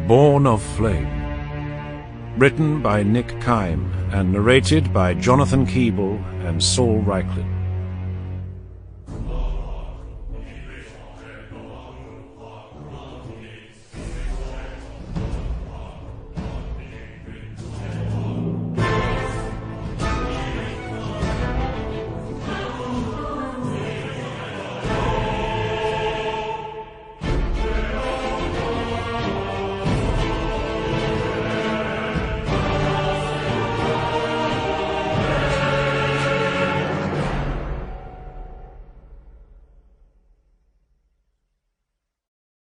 Born of Flame. Written by Nick Kime and narrated by Jonathan Keeble and Saul Reichland.